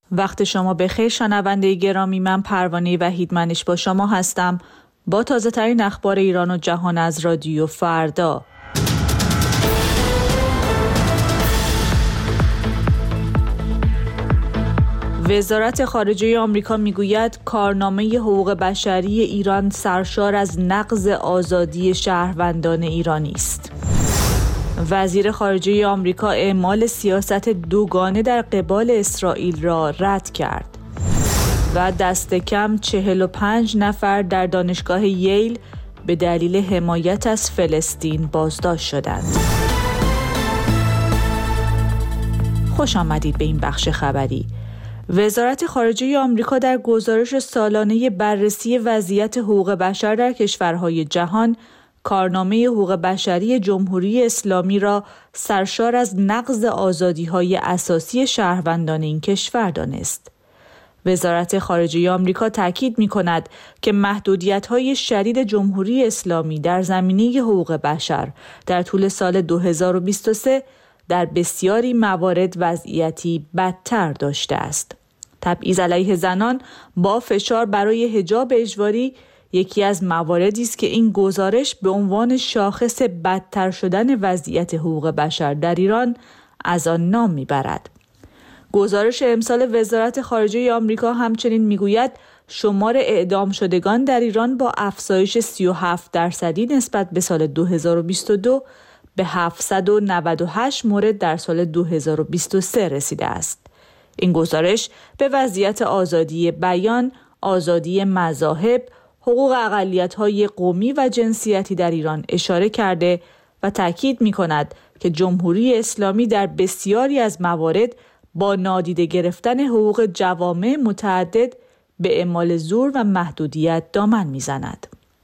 وقت شما بخیر شنونده گرامی، من پروانه وحیدمنش با شما هستم با تازه ترین اخبار ایران و جهان از رادیو فردا. وزارت خارجه آمریکا میگوید کارنامه حقوق بشری ایران سرشار از نقض آزادی شهروندان ایرانی است. وزیر خارجه آمریکا اعمال سیاست دوگانه در قبال اسرائیل را رد کرد و دست کم 45 نفر در دانشگاه ییل به دلیل حمایت از فلسطین بازداشت شدند. خوش آمدید به این بخش خبری. وزارت خارجه آمریکا در گزارش سالانه بررسی وضعیت حقوق بشر در کشورهای جهان کارنامه حقوق بشری جمهوری اسلامی را سرشار از نقض آزادی‌های اساسی شهروندان این کشور دانست. وزارت خارجه آمریکا تاکید می‌کند که محدودیت‌های شدید جمهوری اسلامی در زمینه حقوق بشر در طول سال 2023 در بسیاری موارد وضعیتی بدتر داشته است. تبعیض علیه زنان با فشار برای حجاب اجباری یکی از مواردی است که این گزارش به عنوان شاخص بدتر شدن وضعیت حقوق بشر در ایران از آن نام میبرد. گزارش امسال وزارت خارجه آمریکا همچنین میگوید شمار اعدام شدگان در ایران با افزایش 37% نسبت به سال 2022 به 798 مورد در سال 2023 رسیده است. این گزارش به وضعیت آزادی بیان، آزادی مذاهب، حقوق اقلیت‌های قومی و جنسیتی در ایران اشاره کرده و تاکید می‌کند که جمهوری اسلامی در بسیاری از موارد با نادیده گرفتن حقوق جوامع متعدد به اعمال زور و محدودیت دامن می‌زند.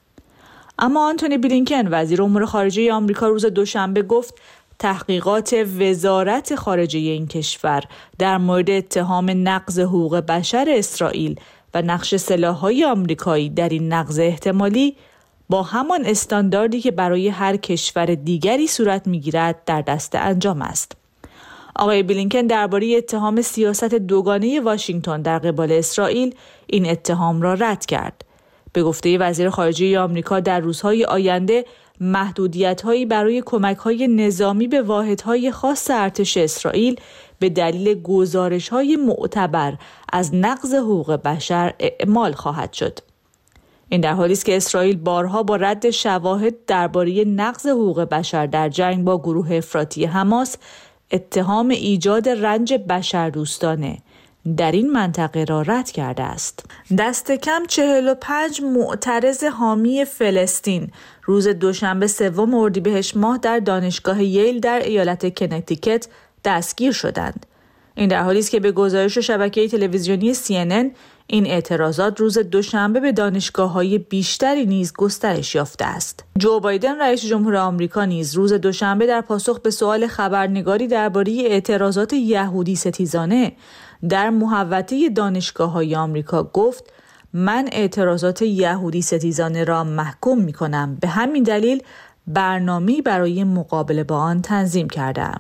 اما آنتونی بلینکن وزیر امور خارجه آمریکا روز دوشنبه گفت تحقیقات وزارت خارجه این کشور در مورد اتهام نقض حقوق بشر اسرائیل و نقش سلاح‌های آمریکایی در این نقض احتمالی با همان استانداردی که برای هر کشور دیگری صورت می‌گیرد در دست انجام است. آقای بلینکن درباره اتهام سیاست دوگانه واشنگتن در قبال اسرائیل این اتهام را رد کرد. به گفته وزیر خارجه آمریکا در روزهای آینده محدودیت‌هایی برای کمک‌های نظامی به واحدهای خاص ارتش اسرائیل به دلیل گزارش‌های معتبر از نقض حقوق بشر اعمال خواهد شد. این در حالی است که اسرائیل بارها با رد شواهد درباره نقض حقوق بشر در جنگ با گروه افراطی حماس اتهام ایجاد رنج بشردوستانه در این منطقه را رد کرده است. دست کم 45 معترض حامی فلسطین روز دوشنبه 3 اردیبهشت ماه در دانشگاه ییل در ایالت کنتیکت دستگیر شدند. این در حالی است که به گزارش شبکه تلویزیونی CNN این اعتراضات روز دوشنبه به دانشگاه‌های بیشتری نیز گسترش یافته است. جو بایدن رئیس جمهور آمریکا نیز روز دوشنبه در پاسخ به سوال خبرنگاری درباره اعتراضات یهودی ستیزانه در محوطه دانشگاه‌های آمریکا گفت من اعتراضات یهودی ستیزانه را محکوم می‌کنم، به همین دلیل برنامه‌ای برای مقابله با آن تنظیم کردم.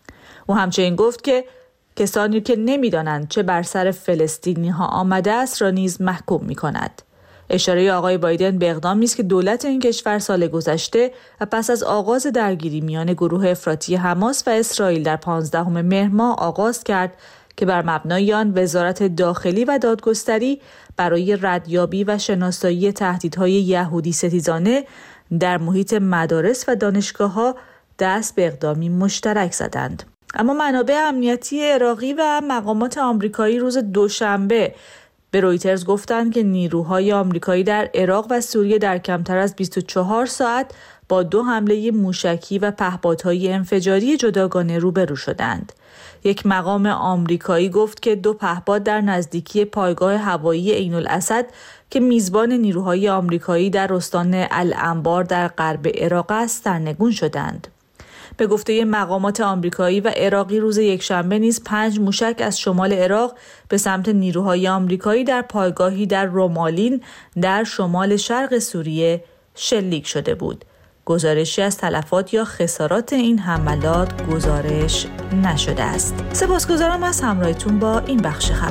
او همچنین گفت که کسانی که نمی‌دانند چه بر سر فلسطینی‌ها آمده است را نیز محکوم می‌کند. اشاره آقای بایدن به اقدامی است که دولت این کشور سال گذشته و پس از آغاز درگیری میان گروه افراطی حماس و اسرائیل در 15 مهر ماه آغاز کرد که بر مبنای آن وزارت داخلی و دادگستری برای ردیابی و شناسایی تهدیدهای یهودی ستیزانه در محیط مدارس و دانشگاه‌ها دست به اقدامی مشترک زدند. اما منابع امنیتی عراقی و مقامات آمریکایی روز دوشنبه به رویترز گفتند که نیروهای آمریکایی در عراق و سوریه در کمتر از 24 ساعت با 2 حمله موشکی و پهپادهای انفجاری جداگانه روبرو شدند. یک مقام آمریکایی گفت که 2 پهپاد در نزدیکی پایگاه هوایی عین الاسد که میزبان نیروهای آمریکایی در استان الانبار در غرب عراق است سرنگون شدند. به گفته مقامات آمریکایی و عراقی روز یکشنبه نیز 5 موشک از شمال عراق به سمت نیروهای آمریکایی در پایگاهی در رومالین در شمال شرق سوریه شلیک شده بود. گزارشی از تلفات یا خسارات این حملات گزارش نشده است. سپاسگزارم از همراهیتون با این بخش خبر.